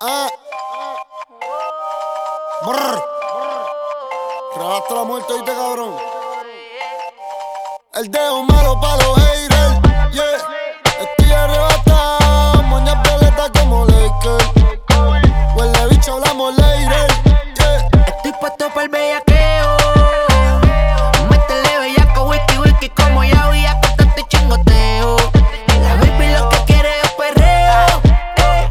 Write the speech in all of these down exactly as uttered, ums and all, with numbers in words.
Ah. Brr. Regaste la muerte, ¿viste, cabrón? El dedo malo pa' los haters, yeah. Estoy arrebatado, moñas violetas como Lakers. Huele bicho, hablamos later, yeah. Estoy puesto pa'l bellaqueo. Métele bellaco, wiki, wiki, como ya voy a cortarte chingoteo. La baby lo que quiere es perreo, eh.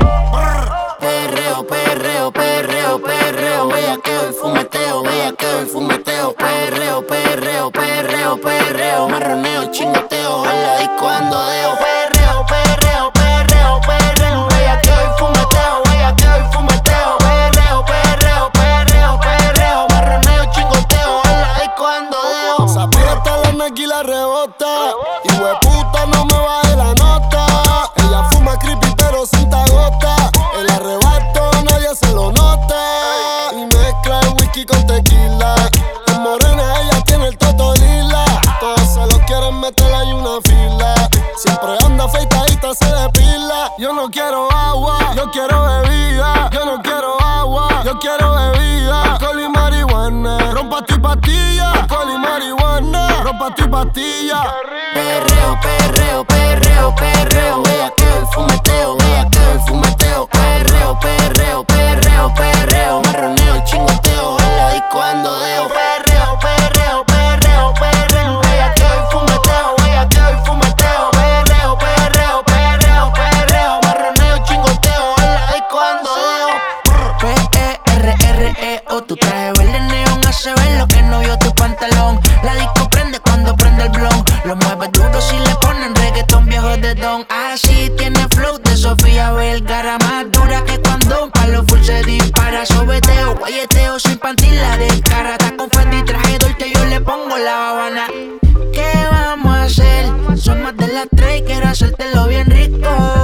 Perreo, perreo, perreo, perreo. Bellaqueo y fumeteo, bellaqueo y fumeteo. Perreo, perreo, perreo, perreo. Marroneo, chingoteo, en la disco ando deo. Perreo, perreo, perreo, perreo. Bellaqueo y fumeteo, bellaqueo y fumeteo. Perreo, perreo, perreo, perreo. Marroneo, chingoteo, en la disco ando deo. Se aprieta la Nike y la rebota. Y hueputa no me baje la nota. Ella fuma creepy pero sin gota. El arrebato nadie se lo nota. Y mezcla el whisky con tequila. Es morena, ella tiene el toto lila. Todos se lo quieren meter, hay una fila. Siempre anda afeitadita, se depila. Yo no quiero agua, yo quiero bebida. Yo no quiero agua, yo quiero bebida. Alcohol y marihuana, rompa tu pastilla. Alcohol y marihuana, rompa tu pastilla. Perreo, perreo, perreo, perreo. Bellaqueo y fumeteo, bellaqueo y fumeteo. Perreo, perreo, perreo, perreo. Marroneo, chingoteo, en la disco ando deo. Perreo, perreo, perreo, perreo. Bellaqueo y fumeteo, bellaqueo y fumeteo. Perreo, perreo, perreo, perreo. Marroneo, chingoteo, en la disco ando deo. P E R R E O, tu traje verde neón hace ver lo que no vio tu pantalón. La disco prende cuando prende el blon. Lo mueve duro si le ponen reggaetón viejo de don. Así tiene flow de Sofía Vergara. Más dura que cuando un palo full se dispara. Sobeteo, guayeteo sin pantila de cara. Está con Fendi, traje Dolce, yo le pongo la Habana. ¿Qué vamos a hacer? Son más de las tres y quiero hacértelo bien rico.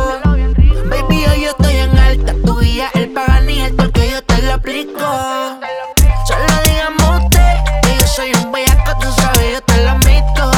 Baby, hoy yo estoy en alta. Tu guía, el Pagani, el torque yo te lo aplico. Solo digamos usted que yo soy un bellaco, tú sabes, yo te lo admito.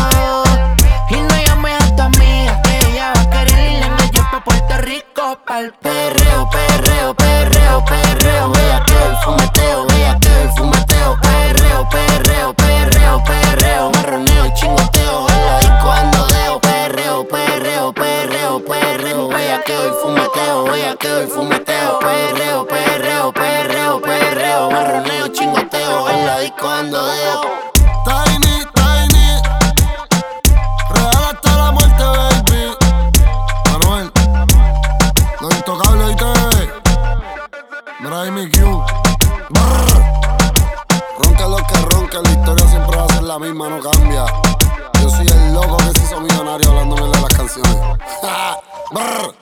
Y no llames a tu amiga, que ella va a querer ir en el pa' Puerto Rico. Pa'l perreo, perreo, perreo, perreo. Bellaqueo y fumeteo, bellaqueo y fumeteo. Perreo, perreo, perreo, perreo. Marroneo y chingoteo, en la disco ando deo. Perreo, perreo, perreo, perreo. Bellaqueo y fumeteo, bellaqueo y fumeteo. Perreo, perreo, perreo, perreo. Marroneo, chingoteo, en la disco ando deo. Tiny, Tiny, real hasta la muerte, baby. Manuel, los intocables, ¿viste? Mira ahí mi Q. Brr. Ronca lo que ronca, la historia siempre va a ser la misma, no cambia. Yo soy el loco que se hizo millonario hablándome de las canciones. Brr.